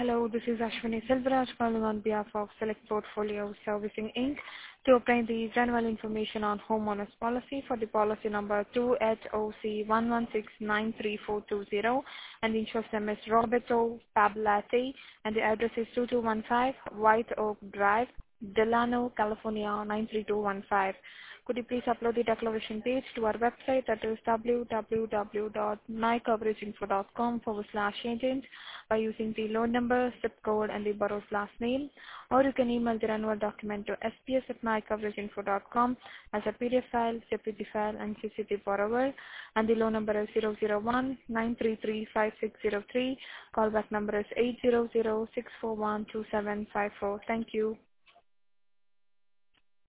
Hello, this is Ashwini Silvaraj calling on behalf of Select Portfolio Servicing Inc. to obtain the general information on homeowners policy for the policy number 2HOC1169342 and the insurance name is Roberto Pablati and the address is 2215 White Oak Drive, Delano, California 93215. Could you please upload the declaration page to our website, that is www.mycoveraginfo.com/agent, by using the loan number, zip code, and the borrower's last name, or you can email the renewal document to sps@mycoveraginfo.com as a PDF file, CPG file, and CC the borrower, and the loan number is 001-933-5603. Callback number is 800-641-2754. Thank you.